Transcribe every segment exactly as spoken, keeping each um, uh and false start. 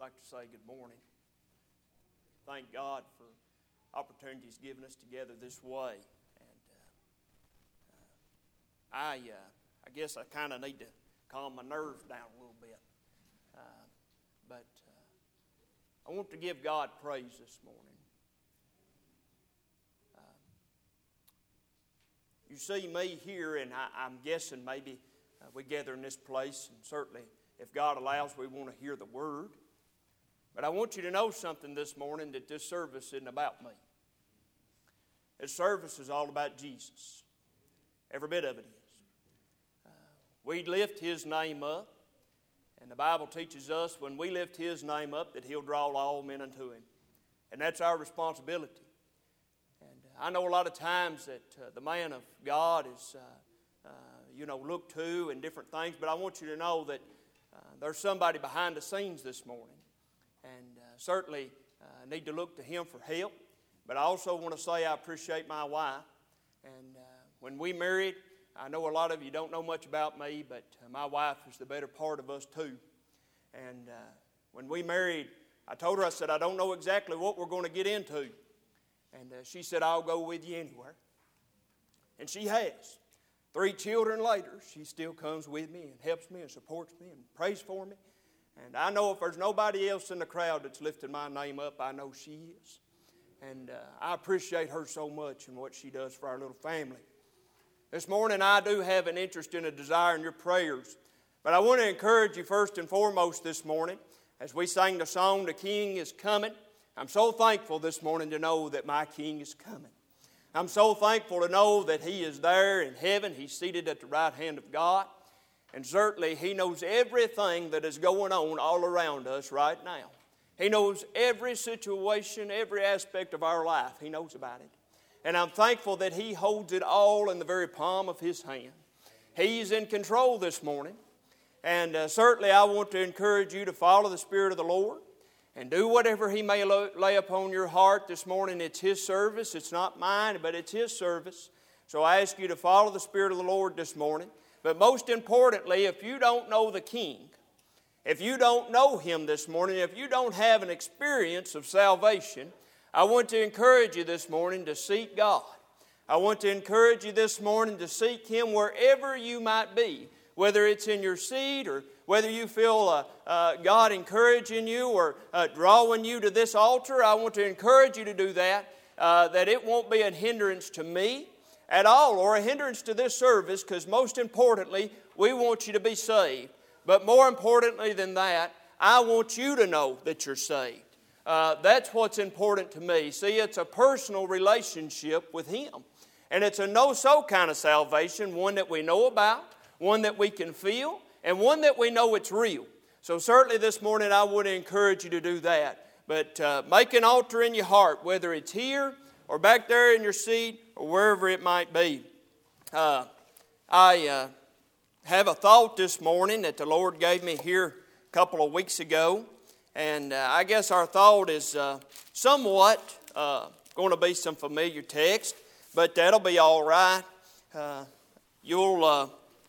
like to say good morning. Thank God for opportunities given us together this way. And uh, uh, I, uh, I guess I kind of need to calm my nerves down a little bit. Uh, but uh, I want to give God praise this morning. Uh, you see me here, and I, I'm guessing maybe uh, we gather in this place, and certainly, if God allows, we want to hear the Word. But I want you to know something this morning, that this service isn't about me. This service is all about Jesus. Every bit of it is. Uh, we lift His name up, and the Bible teaches us when we lift His name up that He'll draw all men unto Him. And that's our responsibility. And I know a lot of times that uh, the man of God is, uh, uh, you know, looked to and different things, but I want you to know that uh, there's somebody behind the scenes this morning. And uh, certainly uh, need to look to Him for help. But I also want to say I appreciate my wife. And uh, when we married, I know a lot of you don't know much about me, but uh, my wife is the better part of us too. And uh, when we married, I told her, I said, I don't know exactly what we're going to get into. And uh, she said, I'll go with you anywhere. And she has. Three children later, she still comes with me and helps me and supports me and prays for me. And I know if there's nobody else in the crowd that's lifted my name up, I know she is. And uh, I appreciate her so much and what she does for our little family. This morning I do have an interest and a desire in your prayers. But I want to encourage you first and foremost this morning, as we sang the song, The King is Coming. I'm so thankful this morning to know that my King is coming. I'm so thankful to know that He is there in heaven. He's seated at the right hand of God. And certainly He knows everything that is going on all around us right now. He knows every situation, every aspect of our life. He knows about it. And I'm thankful that He holds it all in the very palm of His hand. He's in control this morning. And uh, certainly I want to encourage you to follow the Spirit of the Lord and do whatever He may lay upon your heart this morning. It's His service. It's not mine, but it's His service. So I ask you to follow the Spirit of the Lord this morning. But most importantly, if you don't know the King, if you don't know Him this morning, if you don't have an experience of salvation, I want to encourage you this morning to seek God. I want to encourage you this morning to seek Him wherever you might be, whether it's in your seat or whether you feel uh, uh, God encouraging you or uh, drawing you to this altar. I want to encourage you to do that, uh, that it won't be a hindrance to me at all, or a hindrance to this service, because most importantly, we want you to be saved. But more importantly than that, I want you to know that you're saved. Uh, that's what's important to me. See, it's a personal relationship with Him. And it's a know-so kind of salvation, one that we know about, one that we can feel, and one that we know it's real. So certainly this morning I would encourage you to do that. But uh, make an altar in your heart, whether it's here or back there in your seat, or wherever it might be. Uh, I uh, have a thought this morning that the Lord gave me here a couple of weeks ago. And uh, I guess our thought is uh, somewhat uh, going to be some familiar text, but that'll be all right. Uh, you'll... Uh,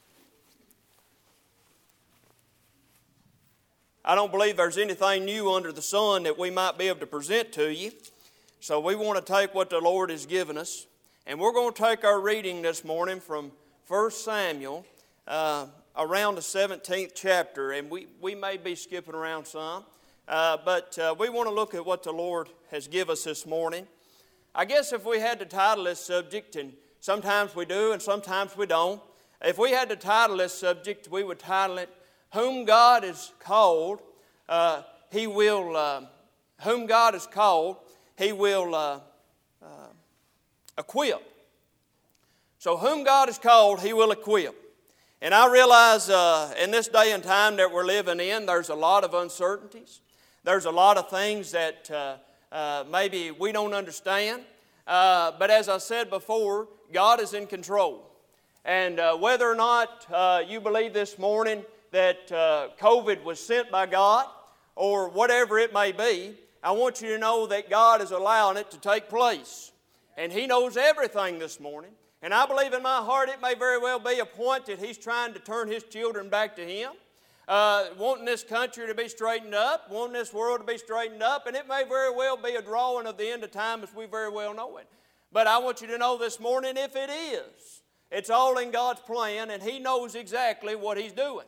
I don't believe there's anything new under the sun that we might be able to present to you. So we want to take what the Lord has given us. And we're going to take our reading this morning from First Samuel, uh, around the seventeenth chapter. And we, we may be skipping around some. Uh, but uh, we want to look at what the Lord has given us this morning. I guess if we had to title this subject, and sometimes we do and sometimes we don't. If we had to title this subject, we would title it, Whom God has called, uh, He will, uh, whom God has called, He will uh, uh, equip. So whom God has called, He will equip. And I realize uh, in this day and time that we're living in, there's a lot of uncertainties. There's a lot of things that uh, uh, maybe we don't understand. Uh, but as I said before, God is in control. And uh, whether or not uh, you believe this morning that uh, COVID was sent by God or whatever it may be, I want you to know that God is allowing it to take place. And He knows everything this morning. And I believe in my heart it may very well be a point that He's trying to turn His children back to Him. uh, wanting this country to be straightened up, wanting this world to be straightened up, and it may very well be a drawing of the end of time as we very well know it. But I want you to know this morning, if it is, it's all in God's plan, and He knows exactly what He's doing.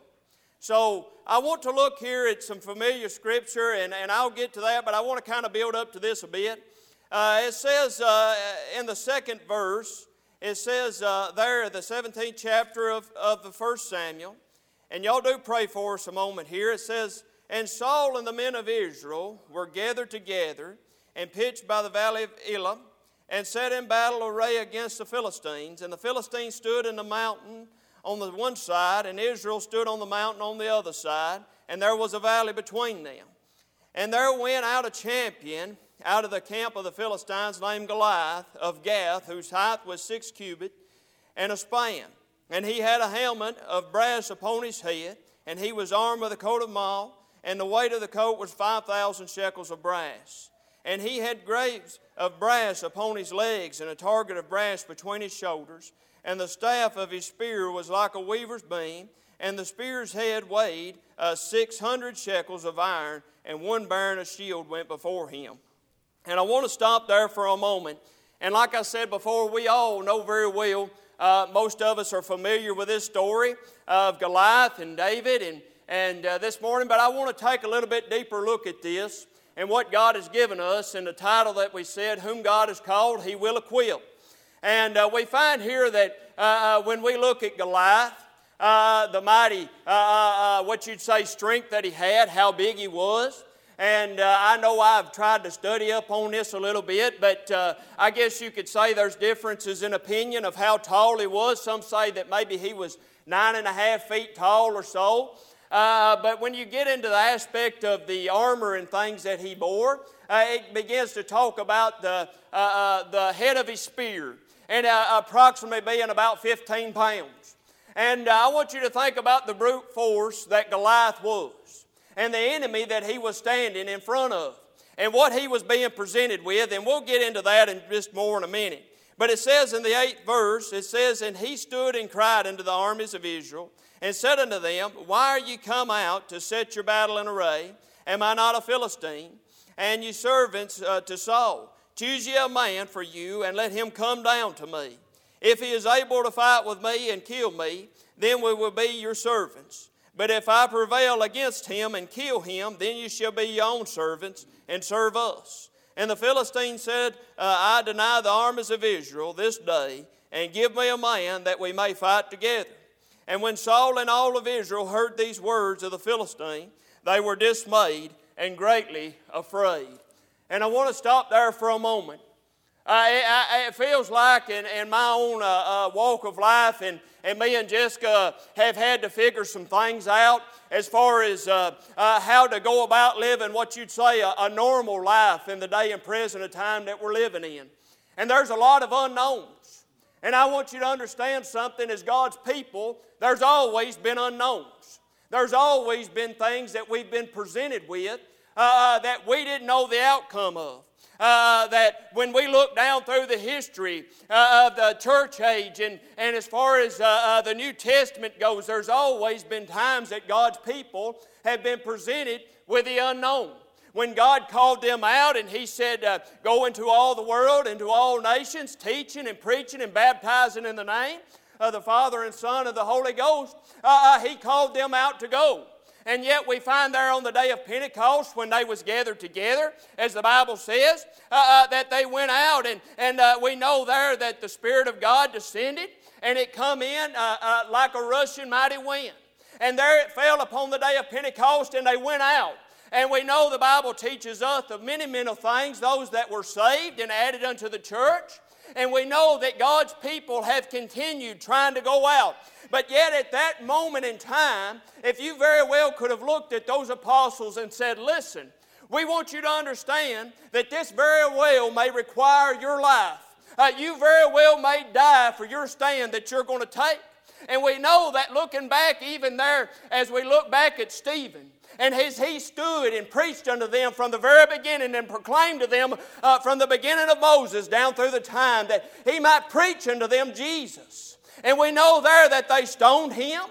So I want to look here at some familiar scripture, and, and I'll get to that, but I want to kind of build up to this a bit. Uh, it says uh, in the second verse, it says uh, there, the seventeenth chapter of, of the First Samuel, and y'all do pray for us a moment here. It says, "And Saul and the men of Israel were gathered together and pitched by the valley of Elah, and set in battle array against the Philistines. And the Philistines stood in the mountain on the one side, and Israel stood on the mountain on the other side, and there was a valley between them. And there went out a champion out of the camp of the Philistines named Goliath of Gath, whose height was six cubits and a span. And he had a helmet of brass upon his head, and he was armed with a coat of mail, and the weight of the coat was five thousand shekels of brass. And he had greaves of brass upon his legs, and a target of brass between his shoulders. And the staff of his spear was like a weaver's beam, and the spear's head weighed uh, six hundred shekels of iron, and one bearing a shield went before him." And I want to stop there for a moment. And like I said before, we all know very well, uh, most of us are familiar with this story of Goliath and David and, and uh, this morning, but I want to take a little bit deeper look at this and what God has given us, and the title that we said, "Whom God has called, He will equip." And uh, we find here that uh, when we look at Goliath, uh, the mighty, uh, uh, what you'd say, strength that he had, how big he was. And uh, I know I've tried to study up on this a little bit, but uh, I guess you could say there's differences in opinion of how tall he was. Some say that maybe he was nine and a half feet tall or so. Uh, but when you get into the aspect of the armor and things that he bore, uh, it begins to talk about the, uh, uh, the head of his spear, and uh, approximately being about fifteen pounds. And uh, I want you to think about the brute force that Goliath was, and the enemy that he was standing in front of, and what he was being presented with, and we'll get into that in just more in a minute. But it says in the eighth verse, it says, "And he stood and cried unto the armies of Israel, and said unto them, Why are ye come out to set your battle in array? Am I not a Philistine? And ye servants uh, to Saul, choose ye a man for you, and let him come down to me. If he is able to fight with me and kill me, then we will be your servants. But if I prevail against him and kill him, then you shall be your own servants and serve us. And the Philistine said, uh, I deny the armies of Israel this day, and give me a man that we may fight together. And when Saul and all of Israel heard these words of the Philistine, they were dismayed and greatly afraid." And I want to stop there for a moment. Uh, it, I, it feels like in, in my own uh, uh, walk of life, and, and me and Jessica have had to figure some things out as far as uh, uh, how to go about living what you'd say a, a normal life in the day and present time that we're living in. And there's a lot of unknowns. And I want you to understand something. As God's people, there's always been unknowns. There's always been things that we've been presented with uh, that we didn't know the outcome of. Uh, that when we look down through the history uh, of the church age, and, and as far as uh, uh, the New Testament goes, there's always been times that God's people have been presented with the unknown. When God called them out and He said, uh, go into all the world, into all nations, teaching and preaching and baptizing in the name of the Father and Son of the Holy Ghost, uh, uh, He called them out to go. And yet we find there on the day of Pentecost, when they was gathered together, as the Bible says, uh, uh, that they went out, and, and uh, we know there that the Spirit of God descended, and it come in uh, uh, like a rushing mighty wind. And there it fell upon the day of Pentecost, and they went out. And we know the Bible teaches us of many, many things, those that were saved and added unto the church. And we know that God's people have continued trying to go out. But yet at that moment in time, if you very well could have looked at those apostles and said, listen, we want you to understand that this very well may require your life. Uh, you very well may die for your stand that you're going to take. And we know that looking back even there, as we look back at Stephen, and as he stood and preached unto them from the very beginning and proclaimed to them uh, from the beginning of Moses down through the time that he might preach unto them Jesus. And we know there that they stoned him.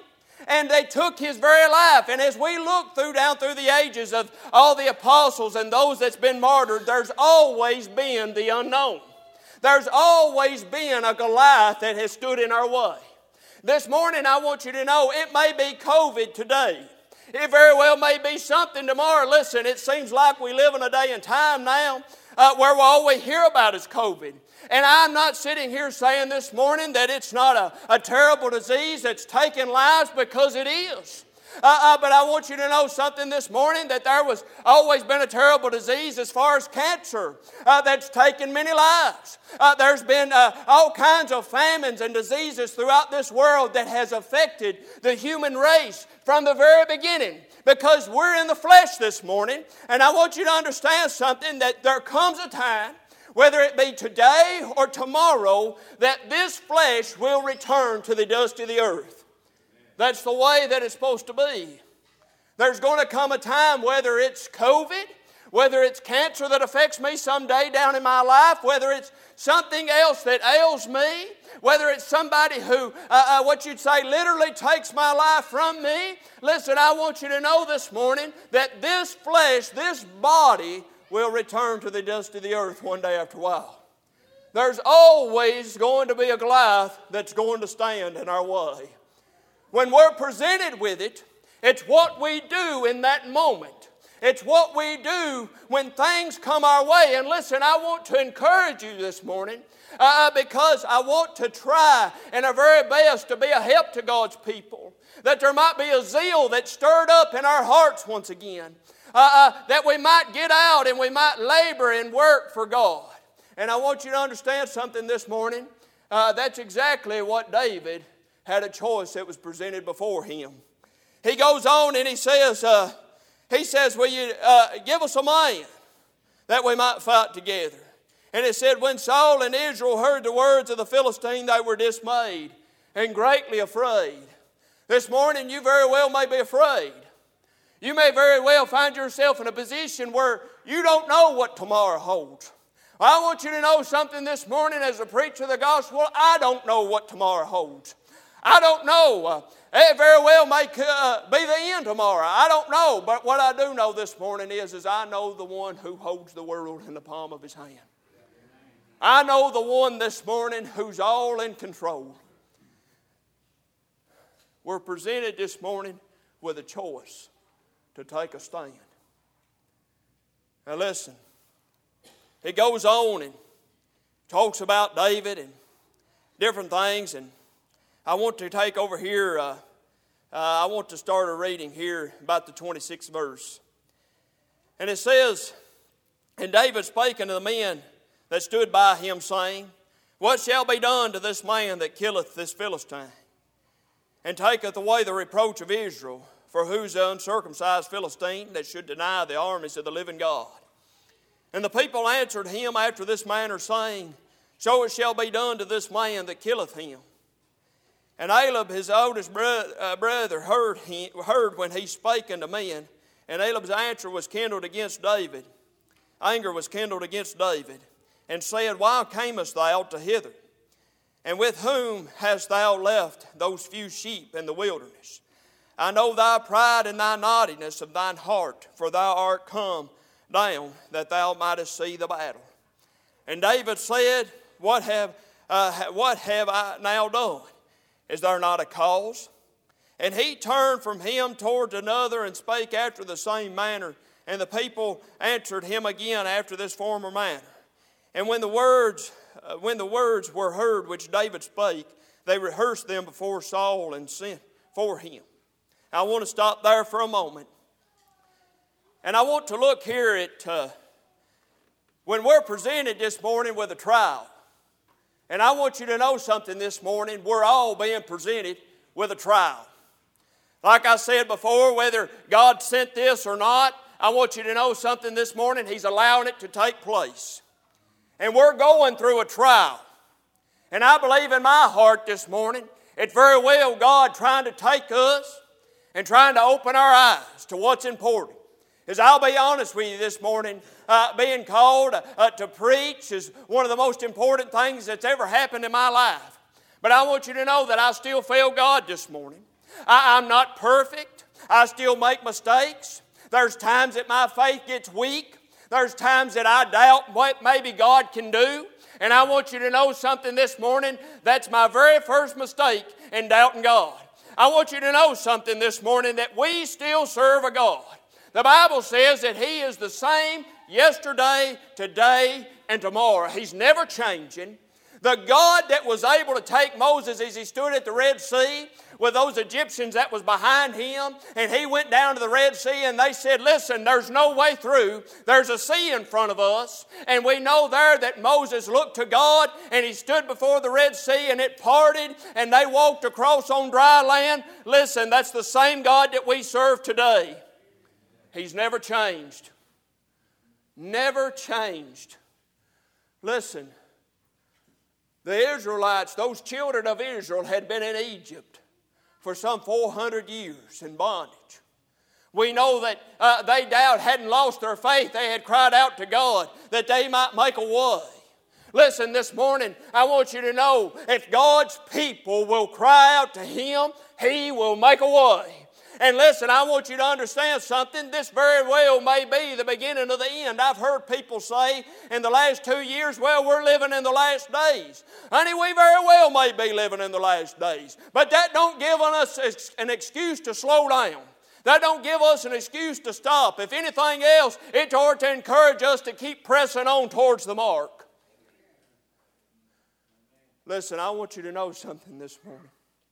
and they took His very life. And as we look through down through the ages of all the apostles and those that's been martyred, there's always been the unknown. There's always been a Goliath that has stood in our way. This morning I want you to know it may be COVID today. It very well may be something tomorrow. Listen, it seems like we live in a day and time now uh, where all we hear about is COVID. And I'm not sitting here saying this morning that it's not a, a terrible disease that's taking lives, because it is. Uh, uh, but I want you to know something this morning, that there was always been a terrible disease as far as cancer uh, that's taken many lives. Uh, there's been uh, all kinds of famines and diseases throughout this world that has affected the human race from the very beginning, because we're in the flesh this morning. And I want you to understand something, that there comes a time, whether it be today or tomorrow, that this flesh will return to the dust of the earth. That's the way that it's supposed to be. There's going to come a time, whether it's COVID, whether it's cancer that affects me someday down in my life, whether it's something else that ails me, whether it's somebody who, uh, uh, what you'd say, literally takes my life from me. Listen, I want you to know this morning that this flesh, this body, will return to the dust of the earth one day after a while. There's always going to be a Goliath that's going to stand in our way. When we're presented with it, it's what we do in that moment. It's what we do when things come our way. And listen, I want to encourage you this morning uh, because I want to try in our very best to be a help to God's people. That there might be a zeal that's stirred up in our hearts once again. Uh, uh, that we might get out and we might labor and work for God. And I want you to understand something this morning. Uh, that's exactly what David had a choice that was presented before him. He goes on and he says, uh, he says, will you uh, give us a man that we might fight together? And it said, when Saul and Israel heard the words of the Philistine, they were dismayed and greatly afraid. This morning you very well may be afraid. You may very well find yourself in a position where you don't know what tomorrow holds. I want you to know something this morning as a preacher of the gospel. I don't know what tomorrow holds. I don't know. Uh, it very well may uh, be the end tomorrow. I don't know. But what I do know this morning is, is I know the one who holds the world in the palm of His hand. I know the one this morning who's all in control. We're presented this morning with a choice to take a stand. Now listen. He goes on and talks about David and different things, and I want to take over here, uh, uh, I want to start a reading here about the twenty-sixth verse. And it says, and David spake unto the men that stood by him, saying, what shall be done to this man that killeth this Philistine, and taketh away the reproach of Israel? For who's the uncircumcised Philistine that should deny the armies of the living God? And the people answered him after this manner, saying, so it shall be done to this man that killeth him. And Ahab, his oldest brother, heard, him, heard when he spake unto men. And Ahab's answer was kindled against David. Anger was kindled against David. And said, why camest thou to hither? And with whom hast thou left those few sheep in the wilderness? I know thy pride and thy naughtiness of thine heart, for thou art come down that thou mightest see the battle. And David said, what have, uh, what have I now done? Is there not a cause? And he turned from him towards another and spake after the same manner. And the people answered him again after this former manner. And when the words, uh, when the words were heard which David spake, they rehearsed them before Saul and sent for him. I want to stop there for a moment. And I want to look here at uh, when we're presented this morning with a trial. And I want you to know something this morning. We're all being presented with a trial. Like I said before, whether God sent this or not, I want you to know something this morning. He's allowing it to take place. And we're going through a trial. And I believe in my heart this morning, it's very well God trying to take us and trying to open our eyes to what's important. As I'll be honest with you this morning, uh, being called uh, to preach is one of the most important things that's ever happened in my life. But I want you to know that I still feel God this morning. I, I'm not perfect. I still make mistakes. There's times that my faith gets weak. There's times that I doubt what maybe God can do. And I want you to know something this morning. That's my very first mistake in doubting God. I want you to know something this morning, that we still serve a God. The Bible says that He is the same yesterday, today, and tomorrow. He's never changing. The God that was able to take Moses as he stood at the Red Sea with those Egyptians that was behind him, and he went down to the Red Sea and they said, listen, there's no way through. There's a sea in front of us. And we know there that Moses looked to God and he stood before the Red Sea and it parted and they walked across on dry land. Listen, that's the same God that we serve today. He's never changed. Never changed. Listen. The Israelites, those children of Israel, had been in Egypt for some four hundred years in bondage. We know that uh, they doubt hadn't lost their faith. They had cried out to God that they might make a way. Listen, this morning, I want you to know, if God's people will cry out to Him, He will make a way. And listen, I want you to understand something. This very well may be the beginning of the end. I've heard people say in the last two years, well, we're living in the last days. Honey, we very well may be living in the last days. But that don't give us an excuse to slow down. That don't give us an excuse to stop. If anything else, it ought to encourage us to keep pressing on towards the mark. Listen, I want you to know something this morning.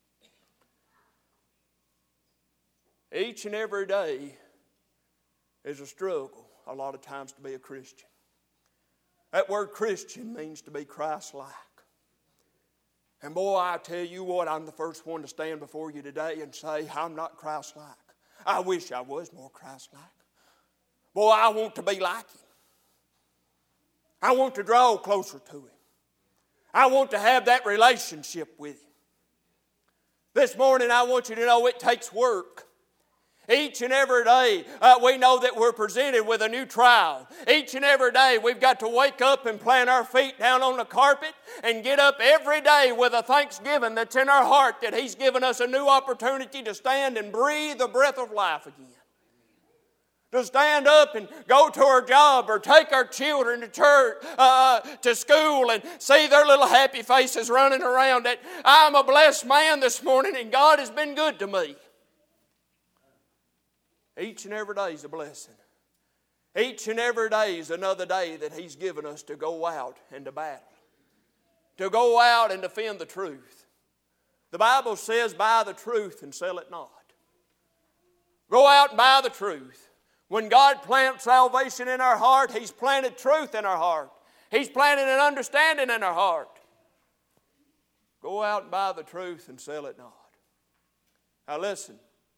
Each and every day is a struggle, a lot of times, to be a Christian. That word Christian means to be Christ-like. And boy, I tell you what, I'm the first one to stand before you today and say, I'm not Christ-like. I wish I was more Christ-like. Boy, I want to be like Him. I want to draw closer to Him. I want to have that relationship with Him. This morning, I want you to know it takes work. Each and every day, uh, we know that we're presented with a new trial. Each and every day, we've got to wake up and plant our feet down on the carpet and get up every day with a thanksgiving that's in our heart that He's given us a new opportunity to stand and breathe the breath of life again. To stand up and go to our job or take our children to church, uh, to school, and see their little happy faces running around. That I'm a blessed man this morning and God has been good to me. Each and every day is a blessing. Each and every day is another day that He's given us to go out and to battle. To go out and defend the truth. The Bible says, buy the truth and sell it not. Go out and buy the truth. When God plants salvation in our heart, He's planted truth in our heart. He's planted an understanding in our heart. Go out and buy the truth and sell it not. Now listen.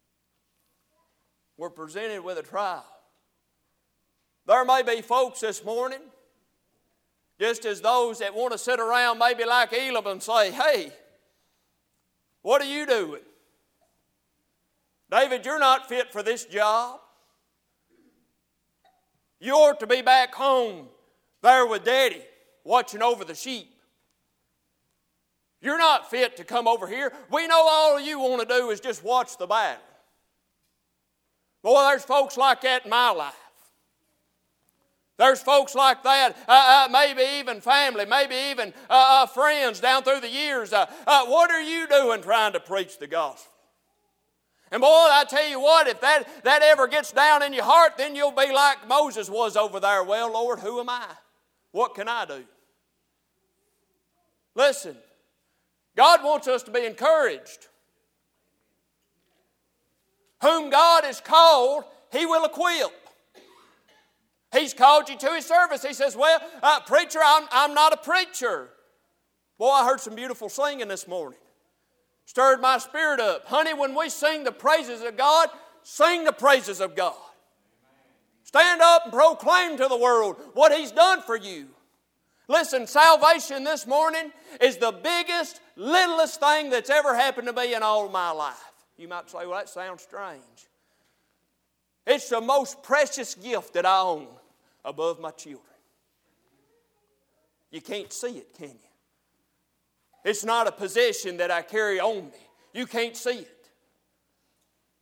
We're presented with a trial. There may be folks this morning, just as those that want to sit around maybe like Elam and say, hey, what are you doing? David, you're not fit for this job. You ought to be back home there with Daddy watching over the sheep. You're not fit to come over here. We know all you want to do is just watch the battle. Boy, there's folks like that in my life. There's folks like that, uh, uh, maybe even family, maybe even uh, uh, friends down through the years. Uh, uh, what are you doing trying to preach the gospel? And boy, I tell you what, if that, that ever gets down in your heart, then you'll be like Moses was over there. Well, Lord, who am I? What can I do? Listen, God wants us to be encouraged. Whom God has called, He will equip. He's called you to His service. He says, well, uh, preacher, I'm, I'm not a preacher. Boy, I heard some beautiful singing this morning. Stirred my spirit up. Honey, when we sing the praises of God, sing the praises of God. Stand up and proclaim to the world what He's done for you. Listen, salvation this morning is the biggest, littlest thing that's ever happened to me in all of my life. You might say, well, that sounds strange. It's the most precious gift that I own above my children. You can't see it, can you? It's not a possession that I carry on me. You can't see it.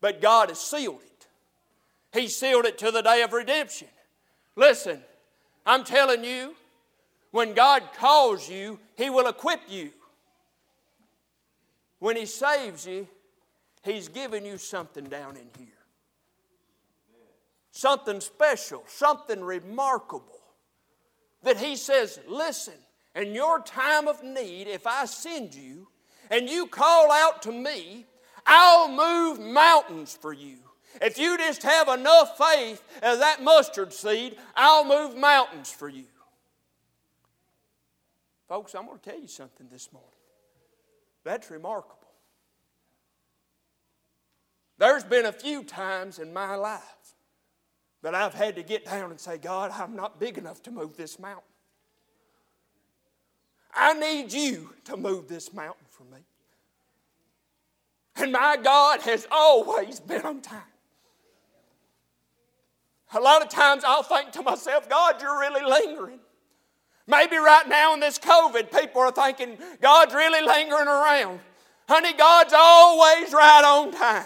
but God has sealed it. He sealed it to the day of redemption. Listen, I'm telling you, when God calls you, He will equip you. When He saves you, He's giving you something down in here. Something special, something remarkable. That He says, listen, in your time of need, if I send you and you call out to me, I'll move mountains for you. If you just have enough faith as that mustard seed, I'll move mountains for you. Folks, I'm going to tell you something this morning. That's remarkable. There's been a few times in my life that I've had to get down and say, God, I'm not big enough to move this mountain. I need you to move this mountain for me. And my God has always been on time. A lot of times I'll think to myself, God, you're really lingering. Maybe right now in this COVID, people are thinking, God's really lingering around. Honey, God's always right on time.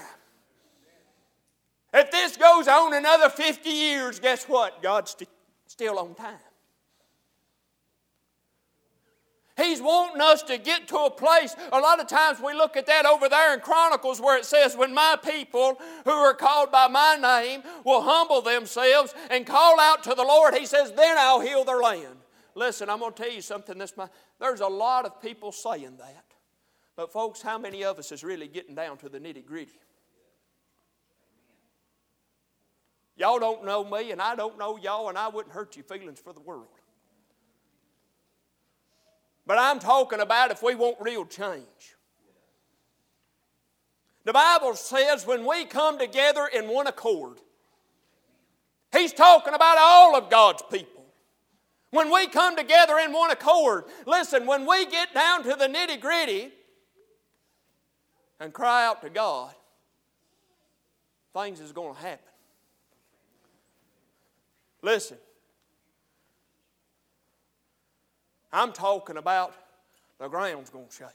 If this goes on another fifty years, guess what? God's st- still on time. He's wanting us to get to a place. A lot of times we look at that over there in Chronicles where it says, when my people who are called by my name will humble themselves and call out to the Lord, He says, then I'll heal their land. Listen, I'm going to tell you something. This month. There's a lot of people saying that. But folks, how many of us is really getting down to the nitty-gritty? Y'all don't know me, and I don't know y'all, and I wouldn't hurt your feelings for the world. But I'm talking about if we want real change. The Bible says when we come together in one accord, He's talking about all of God's people. When we come together in one accord, listen, when we get down to the nitty-gritty and cry out to God, things is going to happen. Listen, I'm talking about the ground's going to shake.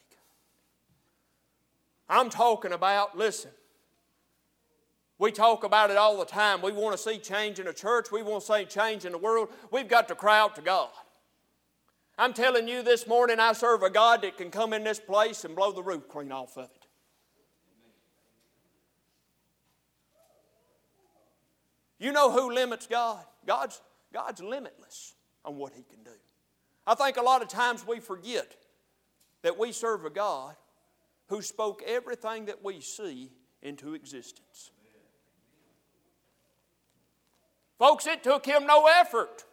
I'm talking about, listen, we talk about it all the time. We want to see change in the church. We want to see change in the world. We've got to cry out to God. I'm telling you this morning, I serve a God that can come in this place and blow the roof clean off of it. You know who limits God? God's, God's limitless on what He can do. I think a lot of times we forget that we serve a God who spoke everything that we see into existence. Folks, it took Him no effort.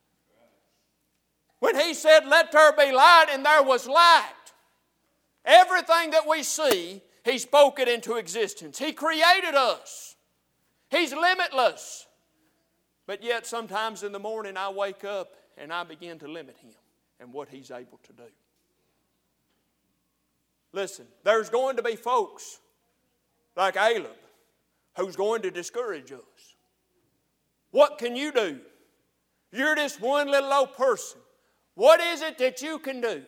When He said, let there be light, and there was light. Everything that we see, He spoke it into existence. He created us. He's limitless. But yet sometimes in the morning I wake up and I begin to limit Him and what He's able to do. Listen, there's going to be folks like Caleb who's going to discourage us. What can you do? You're just one little old person. What is it that you can do?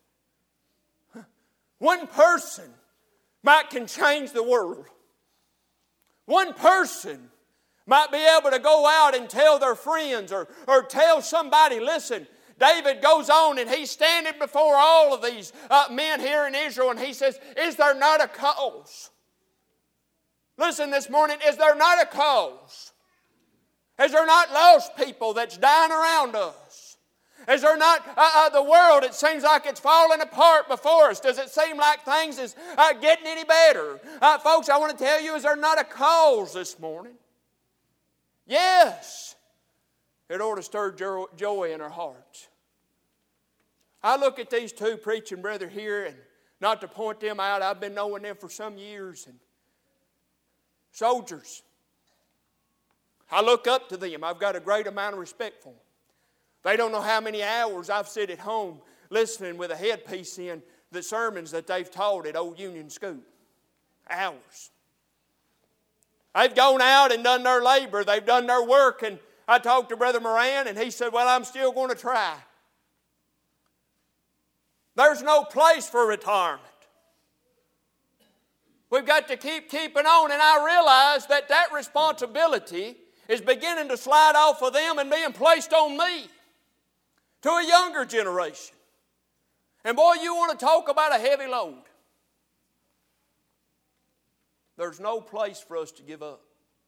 One person might can change the world. One person might be able to go out and tell their friends or, or tell somebody, listen, David goes on and he's standing before all of these uh, men here in Israel and he says, is there not a cause? Listen this morning, is there not a cause? Is there not lost people that's dying around us? Is there not uh, uh, the world, it seems like it's falling apart before us? Does it seem like things is uh, getting any better? Uh, folks, I want to tell you, is there not a cause this morning? Yes. It ought to stir joy in our hearts. I look at these two preaching brother here, and not to point them out, I've been knowing them for some years. And soldiers, I look up to them. I've got a great amount of respect for them. They don't know how many hours I've sat at home listening with a headpiece in the sermons that they've taught at Old Union School. Hours. They've gone out and done their labor. They've done their work. And I talked to Brother Moran, and he said, well, I'm still going to try. There's no place for retirement. We've got to keep keeping on. And I realize that that responsibility is beginning to slide off of them and being placed on me to a younger generation. And boy, you want to talk about a heavy load. There's no place for us to give up.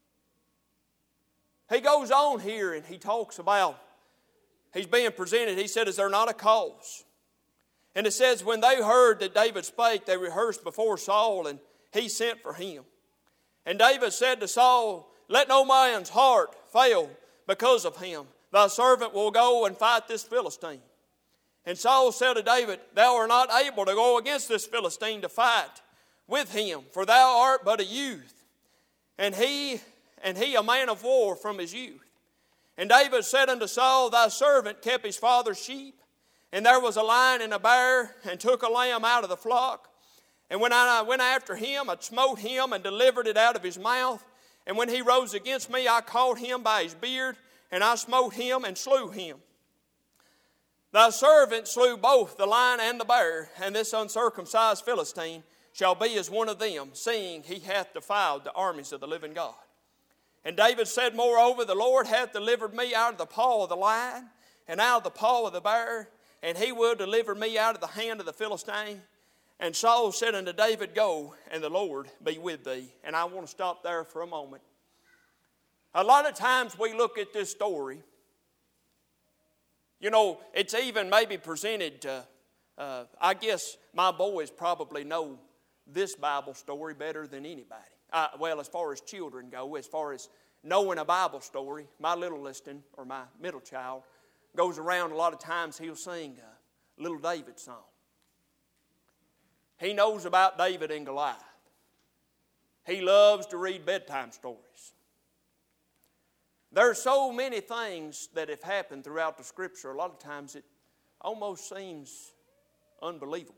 He goes on here and he talks about, he's being presented, he said, is there not a cause? And it says, when they heard that David spake, they rehearsed before Saul, and he sent for him. And David said to Saul, let no man's heart fail because of him. Thy servant will go and fight this Philistine. And Saul said to David, thou art not able to go against this Philistine to fight with him, for thou art but a youth, and he and he a man of war from his youth. And David said unto Saul, thy servant kept his father's sheep, and there was a lion and a bear, and took a lamb out of the flock. And when I went after him, I smote him and delivered it out of his mouth. And when he rose against me, I caught him by his beard, and I smote him and slew him. Thy servant slew both the lion and the bear, and this uncircumcised Philistine shall be as one of them, seeing he hath defiled the armies of the living God. And David said, moreover, the Lord hath delivered me out of the paw of the lion, and out of the paw of the bear, and he will deliver me out of the hand of the Philistine. And Saul said unto David, go, and the Lord be with thee. And I want to stop there for a moment. A lot of times we look at this story. You know, it's even maybe presented, uh, uh, I guess my boys probably know this Bible story better than anybody. Uh, well, as far as children go, as far as knowing a Bible story, my littlest, or my middle child, goes around a lot of times, he'll sing a Little David song. He knows about David and Goliath. He loves to read bedtime stories. There are so many things that have happened throughout the Scripture, a lot of times it almost seems unbelievable.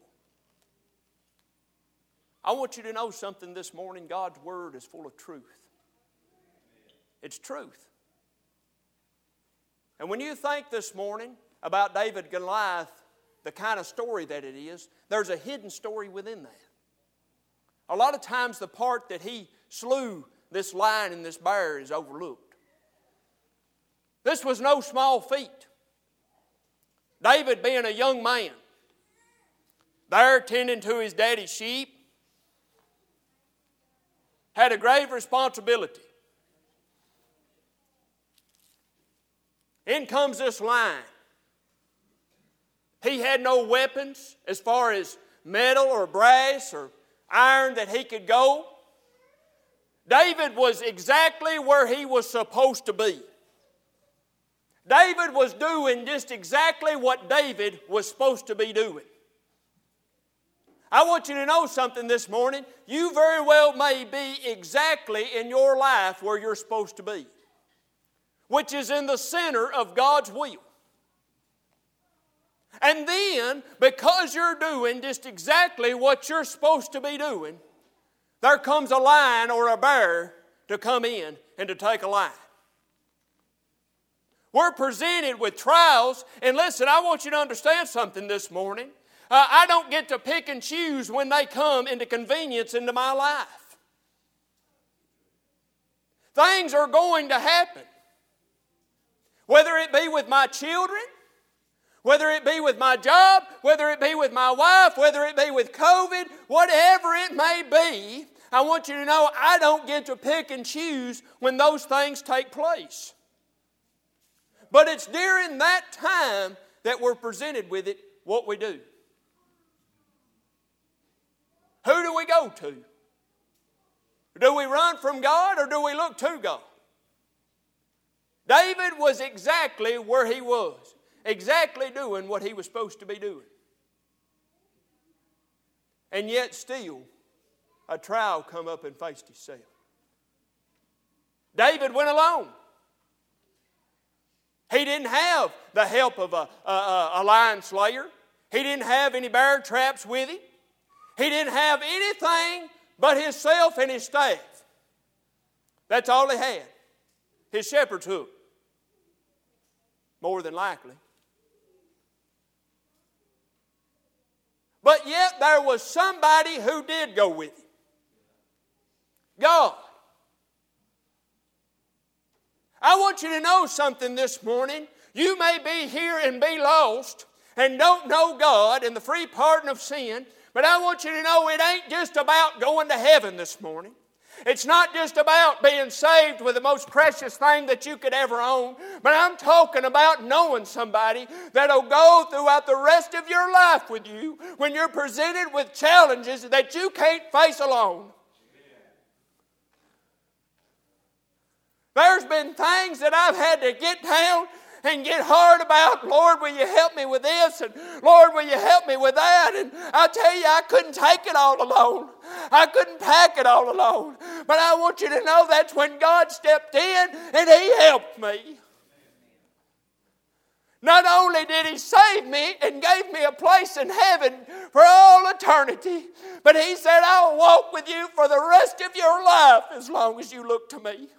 I want you to know something this morning. God's Word is full of truth. It's truth. And when you think this morning about David and Goliath, the kind of story that it is, there's a hidden story within that. A lot of times the part that he slew this lion and this bear is overlooked. This was no small feat. David, being a young man, there tending to his daddy's sheep, had a grave responsibility. In comes this lion. He had no weapons as far as metal or brass or iron that he could go. David was exactly where he was supposed to be. David was doing just exactly what David was supposed to be doing. I want you to know something this morning. You very well may be exactly in your life where you're supposed to be, which is in the center of God's will. And then, because you're doing just exactly what you're supposed to be doing, there comes a lion or a bear to come in and to take a life. We're presented with trials, and listen, I want you to understand something this morning. Uh, I don't get to pick and choose when they come into convenience into my life. Things are going to happen. Whether it be with my children, whether it be with my job, whether it be with my wife, whether it be with COVID, whatever it may be, I want you to know I don't get to pick and choose when those things take place. But it's during that time that we're presented with it, what we do. Who do we go to? Do we run from God or do we look to God? David was exactly where he was, exactly doing what he was supposed to be doing. And yet still, a trial come up and faced himself. David went alone. He didn't have the help of a, a, a lion slayer. He didn't have any bear traps with him. He didn't have anything but himself and his staff. That's all he had. His shepherd's hook. More than likely. But yet there was somebody who did go with him. God. I want you to know something this morning. You may be here and be lost and don't know God and the free pardon of sin, but I want you to know it ain't just about going to heaven this morning. It's not just about being saved with the most precious thing that you could ever own, but I'm talking about knowing somebody that'll go throughout the rest of your life with you when you're presented with challenges that you can't face alone. There's been things that I've had to get down and get hard about. Lord, will you help me with this? And Lord, will you help me with that? And I tell you, I couldn't take it all alone. I couldn't pack it all alone. But I want you to know that's when God stepped in and He helped me. Not only did He save me and gave me a place in heaven for all eternity, but He said, I'll walk with you for the rest of your life as long as you look to me.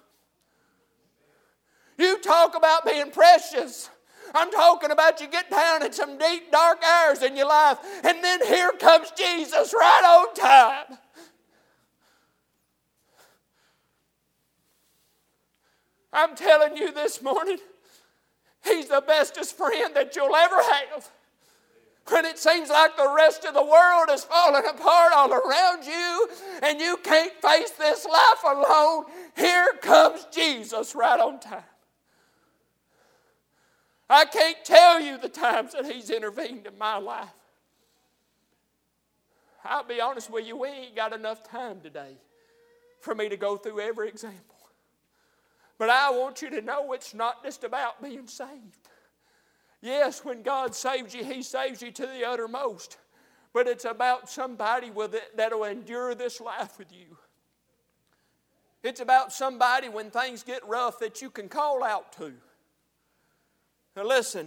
You talk about being precious. I'm talking about you get down in some deep, dark hours in your life, and then here comes Jesus right on time. I'm telling you this morning, He's the bestest friend that you'll ever have. When it seems like the rest of the world is falling apart all around you and you can't face this life alone, here comes Jesus right on time. I can't tell you the times that He's intervened in my life. I'll be honest with you, we ain't got enough time today for me to go through every example. But I want you to know it's not just about being saved. Yes, when God saves you, He saves you to the uttermost. But it's about somebody with it that'll endure this life with you. It's about somebody when things get rough that you can call out to. Now listen,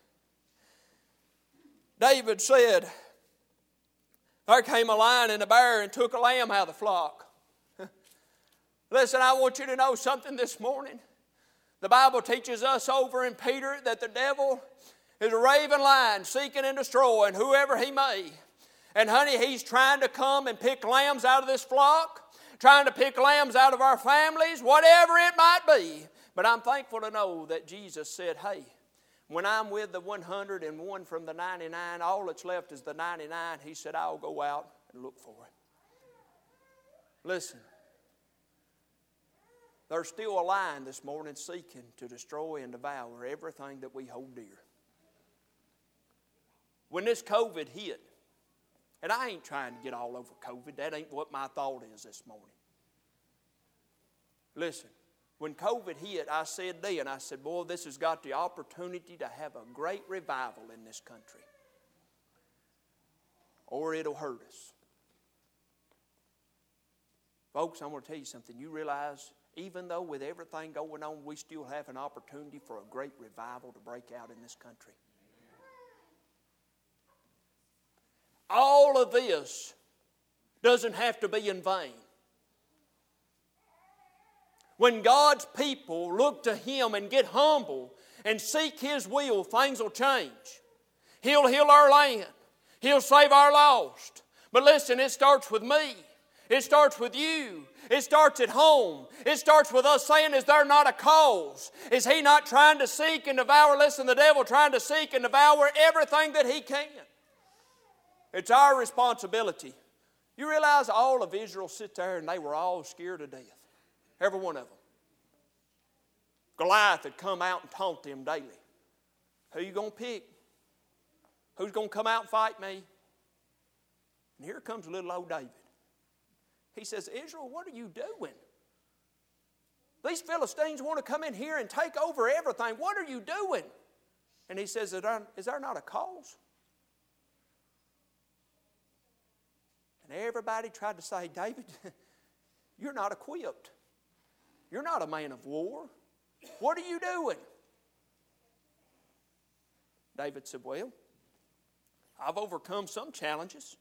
David said, there came a lion and a bear and took a lamb out of the flock. Listen, I want you to know something this morning. The Bible teaches us over in Peter that the devil is a raving lion seeking and destroying whoever he may. And honey, he's trying to come and pick lambs out of this flock, trying to pick lambs out of our families, whatever it might be. But I'm thankful to know that Jesus said, hey, when I'm with the one hundred and one from the ninety-nine, all that's left is the ninety-nine. He said, I'll go out and look for it. Listen, there's still a lion this morning seeking to destroy and devour everything that we hold dear. When this COVID hit, and I ain't trying to get all over COVID. That ain't what my thought is this morning. Listen. When COVID hit, I said then, I said, boy, this has got the opportunity to have a great revival in this country. Or it'll hurt us. Folks, I'm going to tell you something. You realize, even though with everything going on, we still have an opportunity for a great revival to break out in this country. All of this doesn't have to be in vain. When God's people look to Him and get humble and seek His will, things will change. He'll heal our land. He'll save our lost. But listen, it starts with me. It starts with you. It starts at home. It starts with us saying, is there not a cause? Is He not trying to seek and devour? Listen, the devil trying to seek and devour everything that he can. It's our responsibility. You realize all of Israel sit there and they were all scared to death. Every one of them. Goliath had come out and taunt them daily. Who you going to pick? Who's going to come out and fight me? And here comes little old David. He says, Israel, what are you doing? These Philistines want to come in here and take over everything. What are you doing? And he says, is there, is there not a cause? And everybody tried to say, David, you're not equipped. You're not a man of war. What are you doing? David said, well, I've overcome some challenges.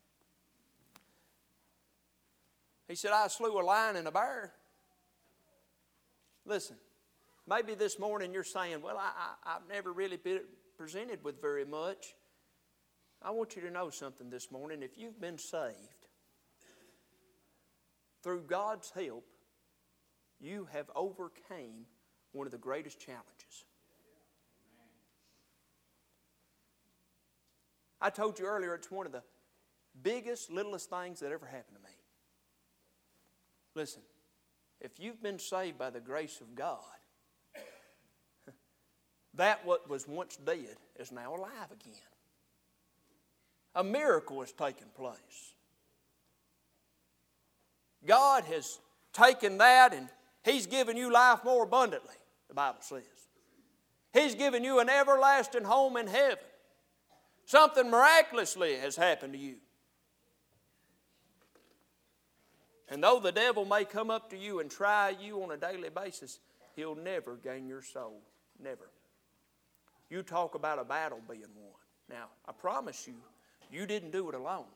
He said, I slew a lion and a bear. Listen, maybe this morning you're saying, well, I, I, I've never really been presented with very much. I want you to know something this morning. If you've been saved through God's help, you have overcame one of the greatest challenges. I told you earlier, it's one of the biggest, littlest things that ever happened to me. Listen, if you've been saved by the grace of God, that what was once dead is now alive again. A miracle has taken place. God has taken that and He's given you life more abundantly, the Bible says. He's given you an everlasting home in heaven. Something miraculously has happened to you. And though the devil may come up to you and try you on a daily basis, he'll never gain your soul. Never. You talk about a battle being won. Now, I promise you, you didn't do it alone.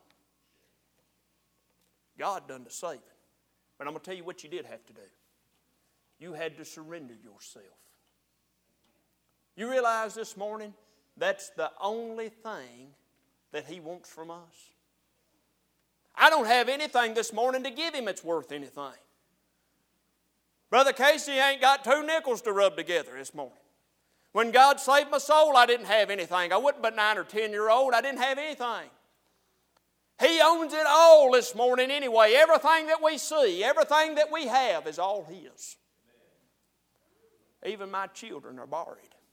God done the saving. But I'm going to tell you what you did have to do. You had to surrender yourself. You realize this morning that's the only thing that He wants from us? I don't have anything this morning to give Him that's worth anything. Brother Casey ain't got two nickels to rub together this morning. When God saved my soul, I didn't have anything. I wasn't but nine or ten year old. I didn't have anything. He owns it all this morning anyway. Everything that we see, everything that we have is all His. Even my children are borrowed.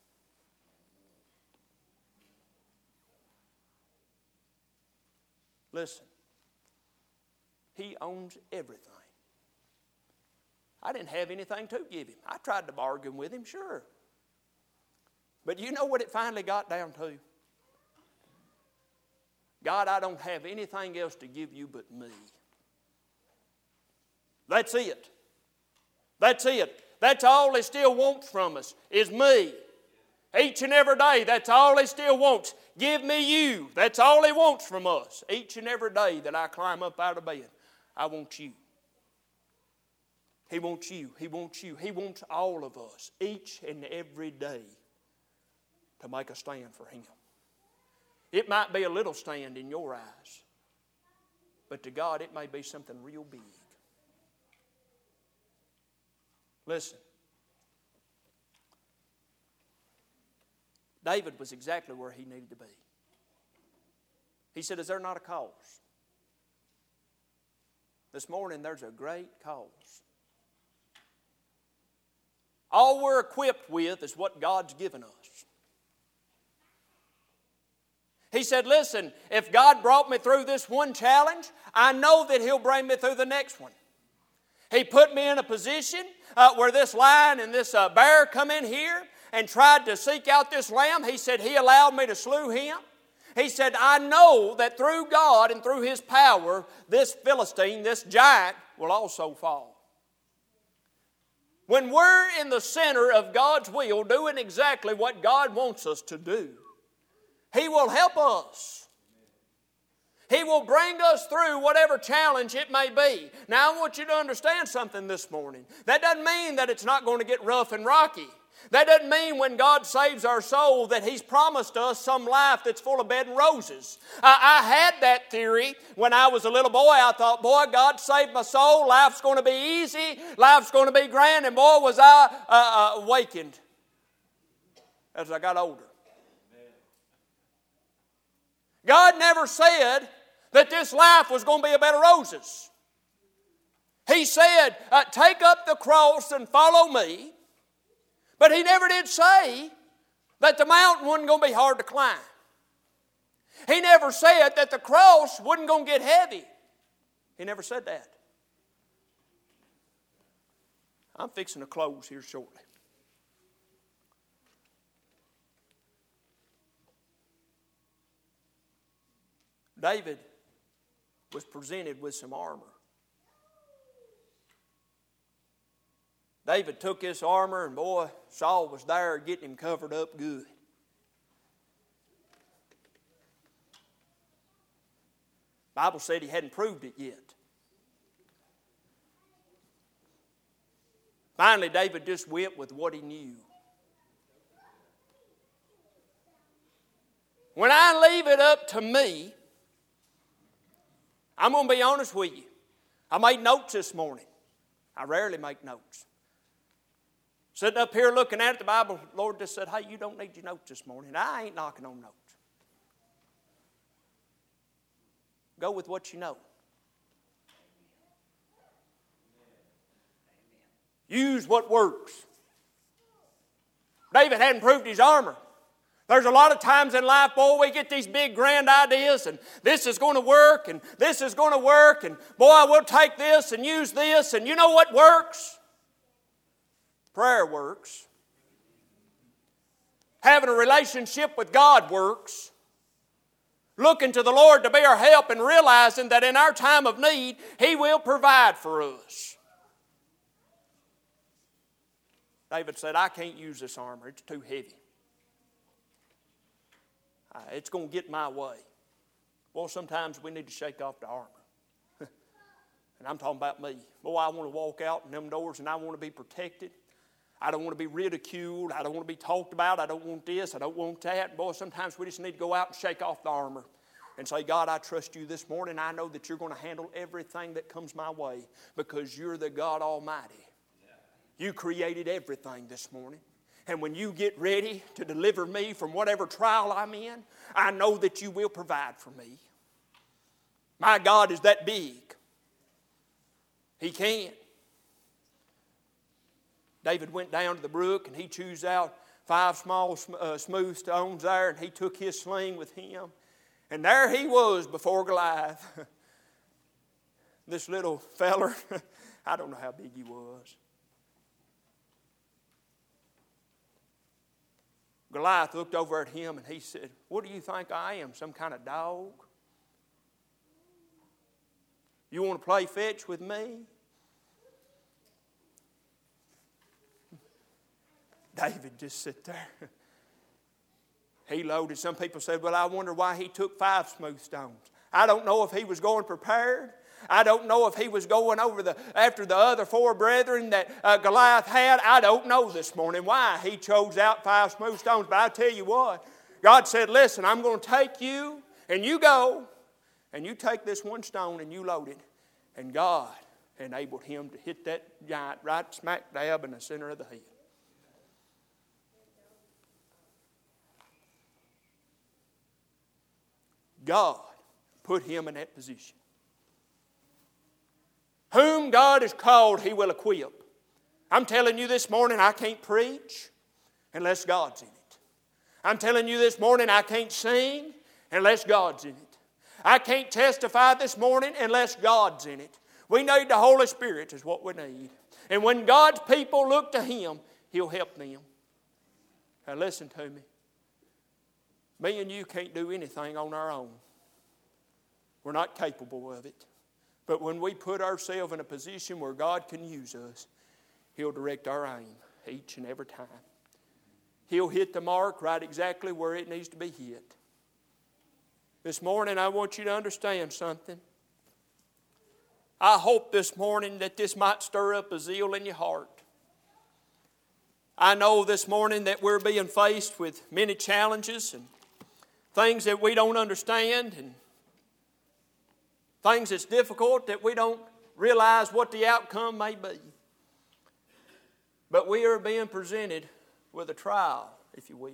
Listen, He owns everything. I didn't have anything to give Him. I tried to bargain with Him, sure. But you know what it finally got down to? God, I don't have anything else to give you but me. That's it. That's it. That's all He still wants from us, is me. Each and every day, that's all He still wants. Give me you. That's all He wants from us. Each and every day that I climb up out of bed, I want you. He wants you. He wants you. He wants all of us, each and every day, to make a stand for Him. It might be a little stand in your eyes, but to God it may be something real big. Listen. David was exactly where he needed to be. He said, is there not a cause? This morning there's a great cause. All we're equipped with is what God's given us. He said, listen, if God brought me through this one challenge, I know that He'll bring me through the next one. He put me in a position uh, where this lion and this uh, bear come in here and tried to seek out this lamb. He said, He allowed me to slew him. He said, I know that through God and through His power, this Philistine, this giant, will also fall. When we're in the center of God's will, doing exactly what God wants us to do, He will help us. He will bring us through whatever challenge it may be. Now, I want you to understand something this morning. That doesn't mean that it's not going to get rough and rocky. That doesn't mean when God saves our soul that He's promised us some life that's full of bed and roses. I, I had that theory when I was a little boy. I thought, boy, God saved my soul. Life's going to be easy. Life's going to be grand. And boy, was I uh, uh, awakened as I got older. God never said that this life was going to be a bed of roses. He said, uh, take up the cross and follow me. But He never did say that the mountain wasn't going to be hard to climb. He never said that the cross wasn't going to get heavy. He never said that. I'm fixing to close here shortly. David was presented with some armor. David took this armor, and boy, Saul was there getting him covered up good. The Bible said he hadn't proved it yet. Finally, David just went with what he knew. When I leave it up to me, I'm going to be honest with you. I made notes this morning. I rarely make notes. Sitting up here looking at it, the Bible, the Lord just said, hey, you don't need your notes this morning. I ain't knocking on notes. Go with what you know. Use what works. David hadn't proved his armor. There's a lot of times in life, boy, we get these big grand ideas and this is going to work and this is going to work and boy, we'll take this and use this and you know what works? Prayer works. Having a relationship with God works. Looking to the Lord to be our help and realizing that in our time of need, He will provide for us. David said, I can't use this armor. It's too heavy. It's going to get my way. Well, sometimes we need to shake off the armor. And I'm talking about me. Boy, I want to walk out in them doors and I want to be protected. I don't want to be ridiculed. I don't want to be talked about. I don't want this. I don't want that. Boy, sometimes we just need to go out and shake off the armor and say, God, I trust you this morning. I know that you're going to handle everything that comes my way because you're the God Almighty. You created everything this morning. And when you get ready to deliver me from whatever trial I'm in, I know that you will provide for me. My God is that big. He can. David went down to the brook and he chose out five small uh, smooth stones there and he took his sling with him. And there he was before Goliath. This little feller, I don't know how big he was. Goliath looked over at him and he said, what do you think I am, some kind of dog? You want to play fetch with me? David just sat there. He loaded. Some people said, well, I wonder why he took five smooth stones. I don't know if he was going prepared. I don't know if he was going over the after the other four brethren that uh, Goliath had. I don't know this morning why he chose out five smooth stones. But I tell you what, God said, listen, I'm going to take you and you go and you take this one stone and you load it. And God enabled him to hit that giant right smack dab in the center of the head. God put him in that position. Whom God has called, He will equip. I'm telling you this morning, I can't preach unless God's in it. I'm telling you this morning, I can't sing unless God's in it. I can't testify this morning unless God's in it. We need the Holy Spirit is what we need. And when God's people look to Him, He'll help them. Now listen to me. Me and you can't do anything on our own. We're not capable of it. But when we put ourselves in a position where God can use us, He'll direct our aim each and every time. He'll hit the mark right exactly where it needs to be hit. This morning I want you to understand something. I hope this morning that this might stir up a zeal in your heart. I know this morning that we're being faced with many challenges and things that we don't understand and things that's difficult that we don't realize what the outcome may be. But we are being presented with a trial, if you will.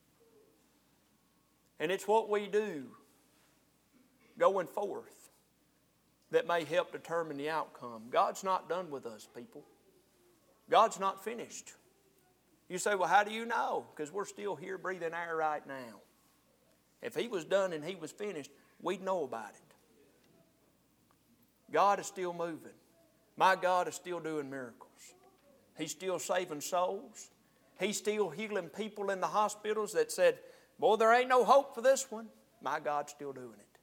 And it's what we do going forth that may help determine the outcome. God's not done with us, people. God's not finished. You say, well, how do you know? Because we're still here breathing air right now. If He was done and He was finished, we'd know about it. God is still moving. My God is still doing miracles. He's still saving souls. He's still healing people in the hospitals that said, boy, there ain't no hope for this one. My God's still doing it.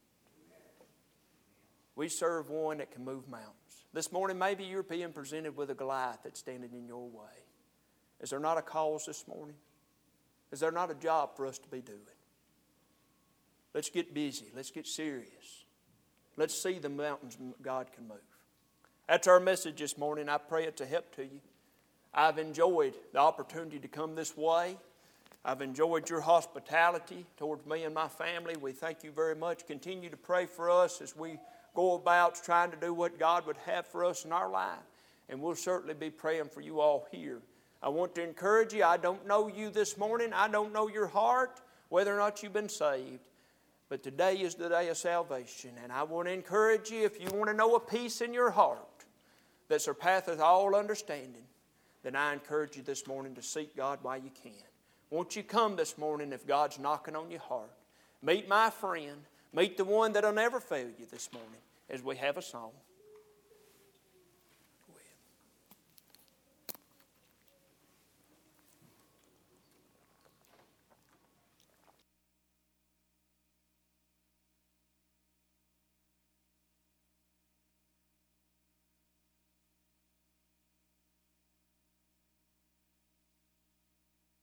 We serve one that can move mountains. This morning, maybe you're being presented with a Goliath that's standing in your way. Is there not a cause this morning? Is there not a job for us to be doing? Let's get busy. Let's get serious. Let's see the mountains God can move. That's our message this morning. I pray it's a help to you. I've enjoyed the opportunity to come this way. I've enjoyed your hospitality towards me and my family. We thank you very much. Continue to pray for us as we go about trying to do what God would have for us in our life. And we'll certainly be praying for you all here I want to encourage you. I don't know you this morning. I don't know your heart, whether or not you've been saved. But today is the day of salvation. And I want to encourage you, if you want to know a peace in your heart that surpasseth all understanding, then I encourage you this morning to seek God while you can. Won't you come this morning if God's knocking on your heart? Meet my friend. Meet the one that'll never fail you this morning as we have a song.